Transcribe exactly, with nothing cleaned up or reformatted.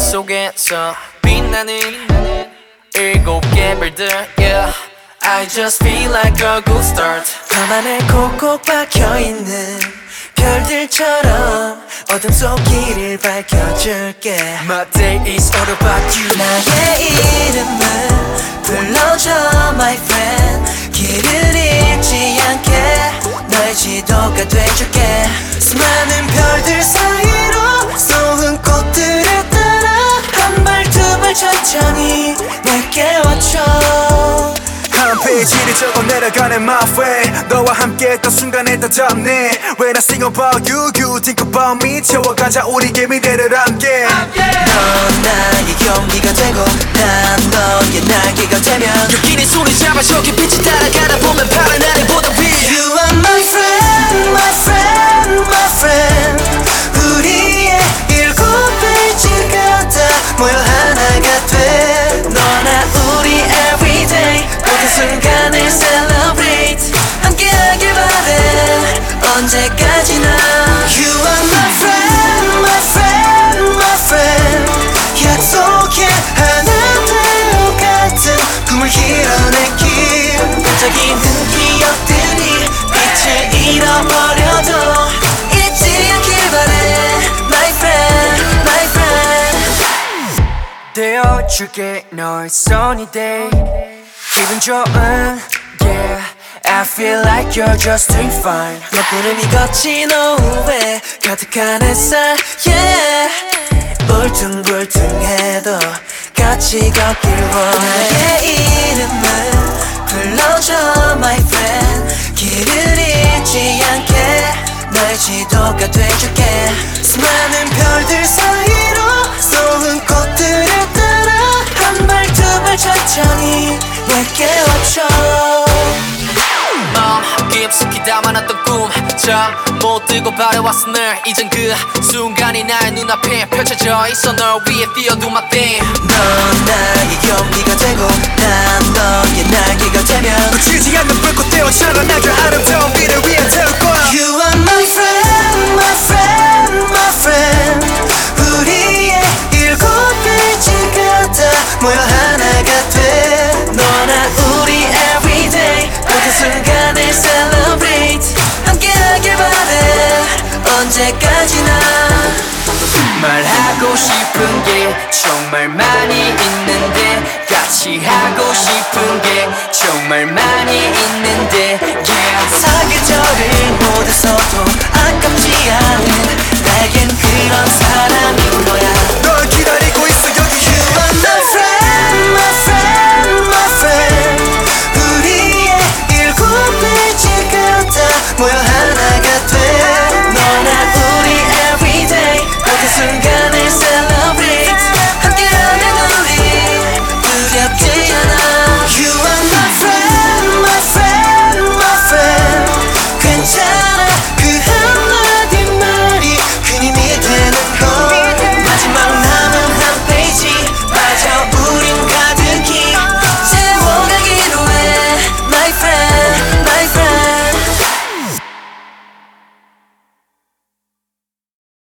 속에서 빛나는 일곱 개 별들 yeah. I just feel like a good start. 밤하늘 콕콕 박혀있는 별들처럼 어둠 속 길을 밝혀줄게. My day is all about you. 나의 이름을 불러줘 my friend. 길을 잃지 않게 너의 지도가 돼줄게. 수많은 별들 사이로 쏘은 꽃들을 따라 한 발 두 발 천천히 내게 와줘. 한 페이지를 적어 내려가는 my way. 너와 함께 했던 순간에 다 잡네. When I sing about you, you think about me. 채워가자 우리의 미래를 함께. 넌 나의 용기가 되고 난 너의 날개가 되면 여기는 손을 잡아 저기 빛이 따라가다 보면 파란 하늘보다 위. You are my friend, my friend, my friend. 우리의 일곱 페이지가 다 모여 하나가 돼. 너나 우리 everyday 모든 순간을 celebrate. 함께하길 바래 언제까지나. You are my friend, my friend, my friend. 약속해 하나 되어 같은 꿈을 이뤄내길. 반짝이는 기억들이 빛을 잃어버려도 잊지 않길 바래 my friend, my friend. 되어줄게 너의 sunny day. 기분 좋은 yeah. I feel like you're just doing fine. 먹구름이 거친 오후에 가득한 햇살 yeah. 울퉁불퉁해도 같이 걷길 원해. 나의 이름을 불러줘 my friend. 길을 잃지 않게 너의 지도가 돼줄게. 수많은 별들 사이로 쏘은 꽃들을 따라 한 발 두 발 천천히 내게 와줘. 마음 깊숙이 담아놨던 꿈 잠 못 들고 바래왔어 늘 이젠 그 순간이 나의 눈앞에 펼쳐져 있어. 널 위해 뛰어도 my thing. 넌 나의 용기가 되고 난 너의 날개가 되면 놓치지 않는 불꽃 되어 자라나길 아름다운 미래 위에 태울 거야. You are my friend, my friend, my friend. 우리의 일곱 페이지가 다 모여 하나가 돼. 너나 우리 everyday 모든 순간을 celebrate. 함께하길 바래 언제까지나. 말하고 싶은 게 정말 많이 있는데 같이 하고 싶은 게 정말 많이 있는데 yeah. 사계절을 모두 서도